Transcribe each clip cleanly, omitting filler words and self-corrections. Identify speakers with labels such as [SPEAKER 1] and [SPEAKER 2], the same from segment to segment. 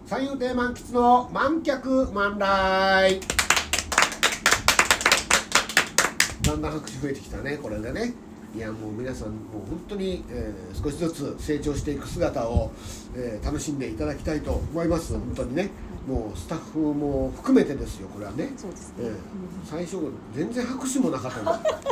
[SPEAKER 1] 三遊亭満喫の満客満来。だんだん拍手増えてきたね、これでね。いやもう皆さんもう本当に、少しずつ成長していく姿を、楽しんでいただきたいと思います。本当にね、もうスタッフも含めてですよ、これはね。
[SPEAKER 2] そうですね、
[SPEAKER 1] 最初全然拍手もなかったの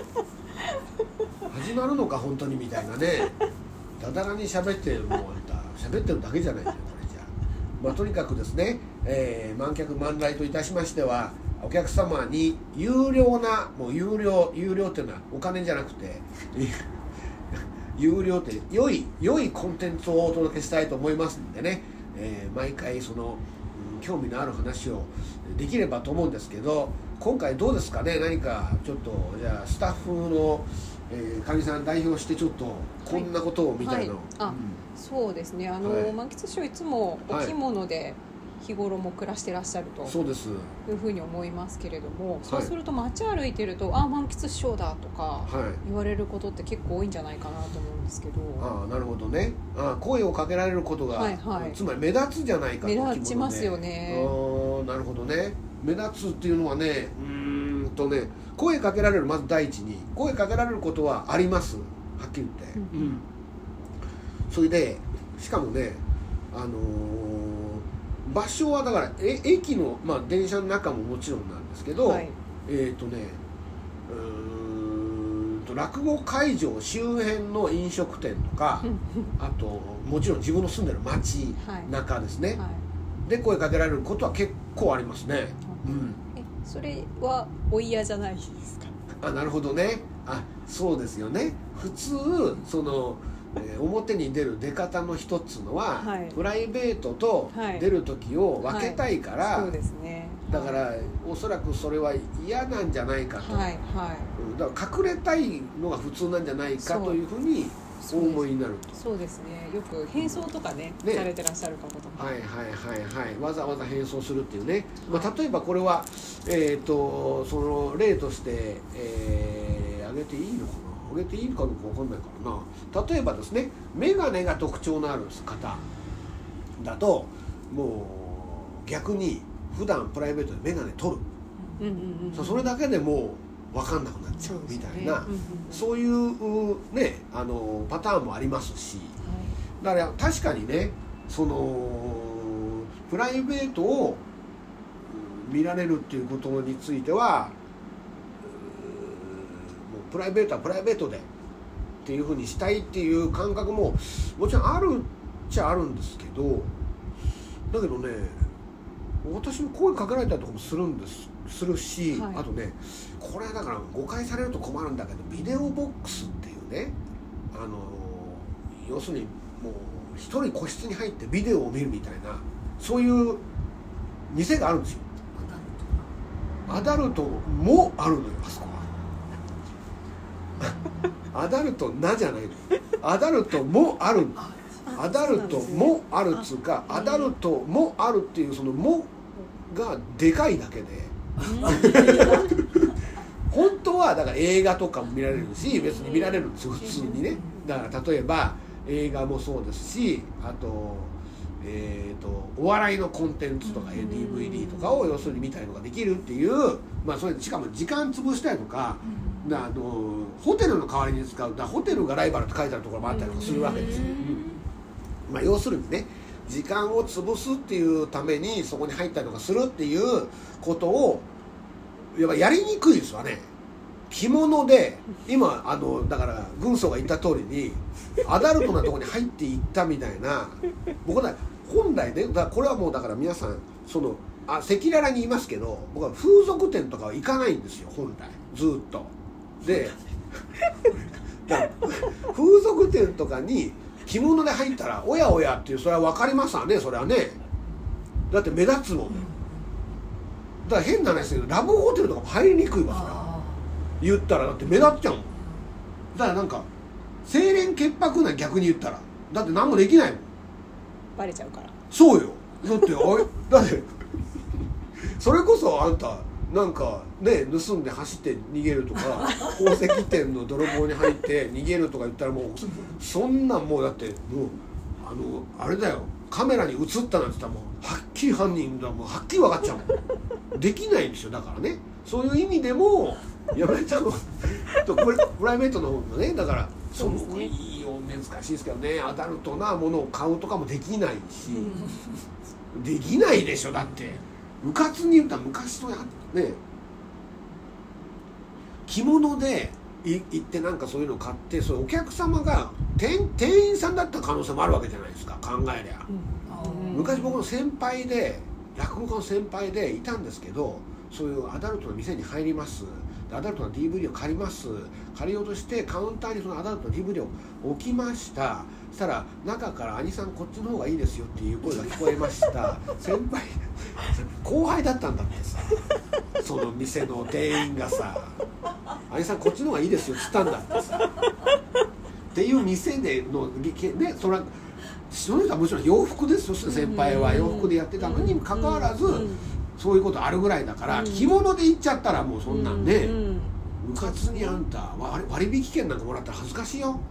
[SPEAKER 1] 始まるのか本当にみたいなね。だだらに喋ってもうあんた喋ってるだけじゃないですか、これじゃあ。まあとにかくですね、満客満来といたしましては、お客様に有料な、もう有料っていうのはお金じゃなくて有料って良いコンテンツをお届けしたいと思いますんでね、毎回その、興味のある話をできればと思うんですけど、今回どうですかね。何かちょっとじゃあスタッフのかみさん代表してちょっとこんなことをみたいな、
[SPEAKER 2] そうですね、満喫師匠いつもお着物で日頃も暮らしてらっしゃるというふうに思いますけれども、そうすると街歩いてると満喫師匠だとか言われることって結構多いんじゃないかなと思うんですけど、
[SPEAKER 1] なるほどね。声をかけられることが、つまり目立つじゃないかと。
[SPEAKER 2] 目立ちますよね。
[SPEAKER 1] なるほどね。目立つっていうのはね、声かけられる、まず第一に声かけられることはあります、はっきり言って、それでしかもね、場所はだから駅の、電車の中ももちろんなんですけど、落語会場周辺の飲食店とかあともちろん自分の住んでる街中ですね、で声かけられることは結構ありますね。
[SPEAKER 2] それはお嫌じゃないですか。
[SPEAKER 1] なるほどね。そうですよね。普通その表に出る出方の一つのは、プライベートと出る時を分けたいから、
[SPEAKER 2] そうですね、
[SPEAKER 1] だからおそらくそれは嫌なんじゃないかと、だから隠れたいのが普通なんじゃないかというふうにお思いになると。
[SPEAKER 2] そうですね、よく変装とかねされてらっしゃる方とか、
[SPEAKER 1] わざわざ変装するっていうね、例えばこれはその例として挙げていいのかな、挙げていいかどうか分かんないからな。例えばですね、眼鏡が特徴のある方だともう逆に普段プライベートで眼鏡取る、それだけでもう分かんなくなっちゃうみたいな、そういうねパターンもありますし、だから確かにね、そのプライベートを見られるっていうことについてはプライベートはプライベートでっていうふうにしたいっていう感覚ももちろんあるっちゃあるんですけど、だけどね、私も声かけられたりとかもするし、あとね、これはだから誤解されると困るんだけど、ビデオボックスっていうね、要するにもう一人個室に入ってビデオを見るみたいな、そういう店があるんですよ。アダルトもあるのよ、あそこは。アダルトなじゃないの、アダルトもある、アダルトもあるっつうか、アダルトもあるっていうそのもがでかいだけで本当はだから映画とかも見られるし、別に見られるんですよ、普通にね。だから例えば映画もそうですし、あとお笑いのコンテンツとか DVD とかを要するに見たりとかできるっていう、それしかも時間潰したりとか、ホテルの代わりに使う、ホテルがライバルって書いてあるところもあったりとかするわけですよ。要するにね、時間を潰すっていうためにそこに入ったりとかするっていうことをやっぱやりにくいですわね。着物で今だから軍曹が言った通りにアダルトなところに入っていったみたいな、僕は本来ね、これはもうだから皆さんその赤裸々に言いますけど、僕は風俗店とかは行かないんですよ、本来ずっと。でだから風俗店とかに着物で入ったらおやおやっていう、それは分かりますわね、それはね。だって目立つもん。だから変な話ですけど、ラブホテルとかも入りにくいわ、それは言ったら。だって目立っちゃうもん。だからなんか清廉潔白な、逆に言ったらだって何もできないもん、
[SPEAKER 2] バレちゃうから。
[SPEAKER 1] そうよ。だってそれこそあんたなんかね、盗んで走って逃げるとか宝石店の泥棒に入って逃げるとか言ったら、もうそんなんもうだってもうあれだよ、カメラに映ったなんて言ったらもうはっきい犯人だもんはっきり分かっちゃうもんできないんですよ。だからねそういう意味でもやめちゃうとこれプライベートの方のねだからその子いいよ難しいですけどねアダルトなものを買うとかもできないし、できないでしょ。だってうかつに言ったら昔とね着物で行ってなんかそういうの買ってそれお客様が店員さんだった可能性もあるわけじゃないですか考えりゃ、昔僕の先輩で落語家の先輩でいたんですけどそういうアダルトの店に入りますアダルトの DVD を借ります借りようとしてカウンターにそのアダルトの DVD を置きましたそしたら中から兄さんこっちの方がいいですよっていう声が聞こえました先輩後輩だったんだってさその店の店員がさ兄さんこっちの方がいいですよって言ったんだってさっていう店でのねそれはその人はもちろん洋服ですよ先輩は洋服でやってたのにもかかわらずそういうことあるぐらいだから着物で行っちゃったらもうそんなんねうかつにあんた割引券なんかもらったら恥ずかしいよ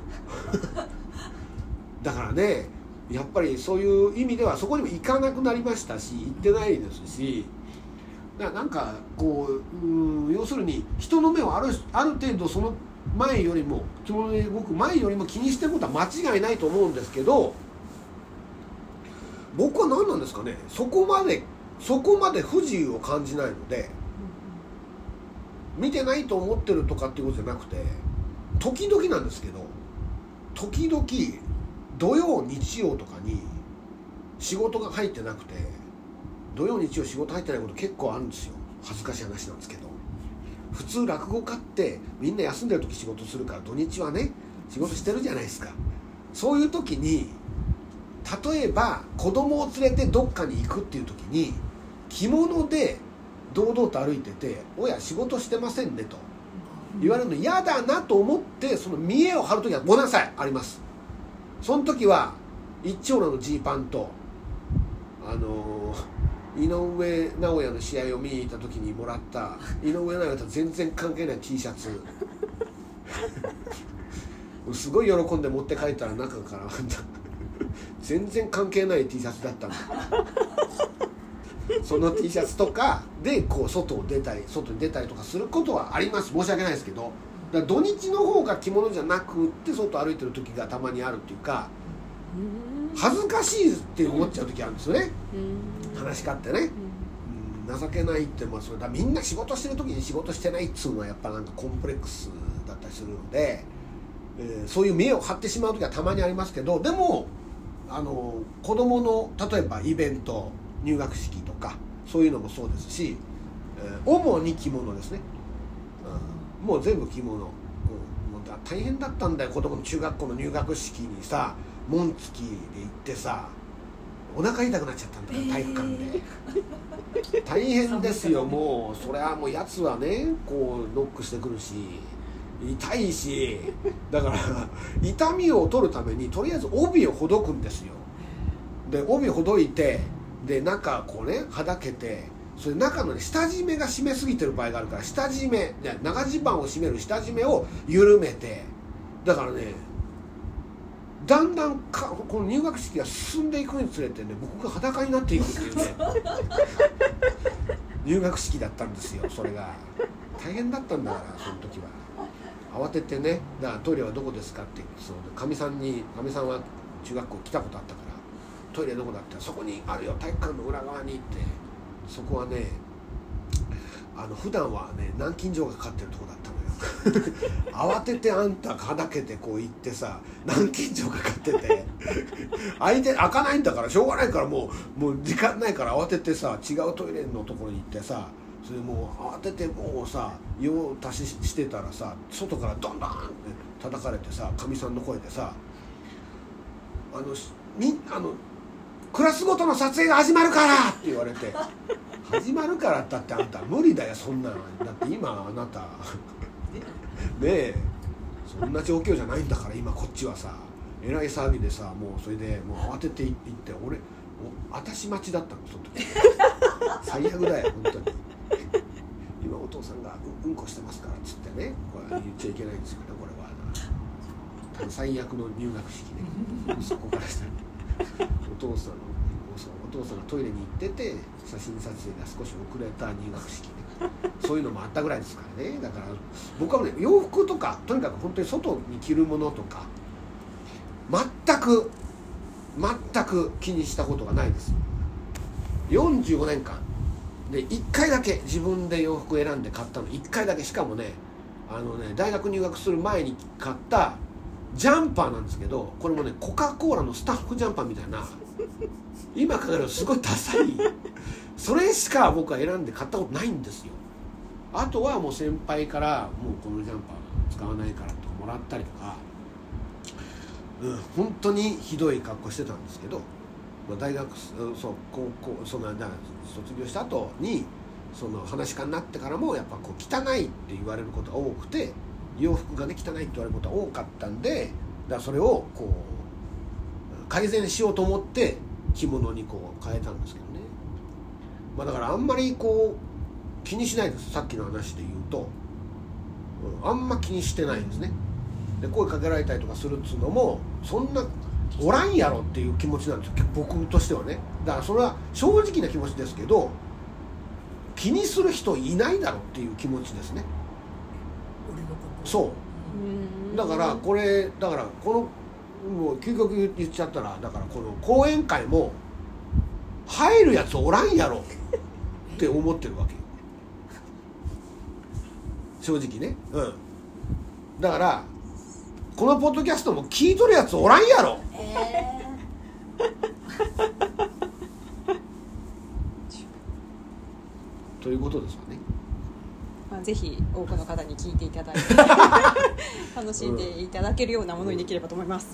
[SPEAKER 1] だからねやっぱりそういう意味ではそこにも行かなくなりましたし行ってないですしなんかこう要するに人の目をある程度その前よりも着物で動く前よりも気にしてることは間違いないと思うんですけど僕は何なんですかねそこまで不自由を感じないので見てないと思ってるとかっていうことじゃなくて時々なんですけど時々土曜日曜とかに仕事が入ってなくて土曜日曜仕事入ってないこと結構あるんですよ恥ずかしい話なんですけど普通落語家ってみんな休んでる時仕事するから土日はね仕事してるじゃないですかそういう時に例えば子供を連れてどっかに行くっていう時に着物で堂々と歩いてて「おや仕事してませんね」と言われるの嫌だなと思ってその見栄を張る時はごめんなさいありますその時は一丁羅のジーパンと井上尚弥の試合を見に行った時にもらった井上尚弥と全然関係ない T シャツすごい喜んで持って帰ったら中から全然関係ない T シャツだったんだその T シャツとかでこう外に出たりとかすることはあります申し訳ないですけどだから土日の方が着物じゃなくって外歩いてる時がたまにあるっていうか恥ずかしいって思っちゃう時あるんですよね話し家ってね情けないってそれだみんな仕事してる時に仕事してないっつうのはやっぱなんかコンプレックスだったりするので、そういう見栄を張ってしまう時はたまにありますけどでも子供の例えばイベント入学式とかそういうのもそうですし、主に着物ですね、もう全部着物、もう大変だったんだよ子供の中学校の入学式にさ紋付きで行ってさお腹痛くなっちゃったんだよ体育館で大変ですよもうそれはもうやつはねこうノックしてくるし痛いしだから痛みを取るためにとりあえず帯をほどくんですよで帯をほどいてで中こうねはだけてそれ中の、ね、下締めが締めすぎてる場合があるから下締め長襦袢を締める下締めを緩めてだからねだんだんこの入学式が進んでいくにつれてね僕が裸になっていくっていうね入学式だったんですよそれが大変だったんだからその時は慌ててねだからトイレはどこですかってそのかみさんは中学校来たことあったからトイレどこだってそこにあるよ体育館の裏側にってそこはね普段はね南京錠がかかってるとこだったのよ慌ててあんたはだけてこう行ってさ南京錠かかってて開かないんだからしょうがないからもう時間ないから慌ててさ違うトイレのところに行ってさそれもう慌ててもうさ用足ししてたらさ外からドンドンって叩かれてさかみさんの声でさクラスごとの撮影が始まるからって言われて始まるからだってあんた無理だよそんなのだって今あなたねえそんな状況じゃないんだから今こっちはさえらい騒ぎでさもうそれでもう慌てて行って私待ちだったのその時最悪だよ本当に今お父さんがうんこしてますからっつってねこれ言っちゃいけないんですけどこれは最悪の入学式ねそこからしたらお父さんお父さんがトイレに行ってて写真撮影が少し遅れた入学式ねそういうのもあったぐらいですからね。だから僕はね、洋服とかとにかく本当に外に着るものとか全く気にしたことがないです。45年間で1回だけ自分で洋服選んで買ったの1回だけ。しかもね、大学入学する前に買ったジャンパーなんですけど、これもねコカ・コーラのスタッフジャンパーみたいな、今考えるとすごいダサいそれしか僕は選んで買ったことないんですよ。あとはもう先輩からもうこのジャンパー使わないからとかもらったりとか、本当にひどい格好してたんですけど、大学高校卒業した後に話し家になってからもやっぱ汚いって言われることが多くて、洋服がね汚いって言われることが多かったんで、だからそれを改善しようと思って着物に変えたんですけどね。だからあんまり気にしないです。さっきの話で言うと、あんま気にしてないですね。で声かけられたりとかするっつうのもそんなおらんやろっていう気持ちなんですよ、僕としてはね。だからそれは正直な気持ちですけど、気にする人いないだろうっていう気持ちですね。そうだからこのもう究極言っちゃったら、だからこの講演会も入るやつおらんやろって思ってるわけよ正直ね。だからこのポッドキャストも聞いとるやつおらんやろ、ということですよね。
[SPEAKER 2] ぜひ多くの方に聞いていただいて楽しんでいただけるようなものにできればと思います。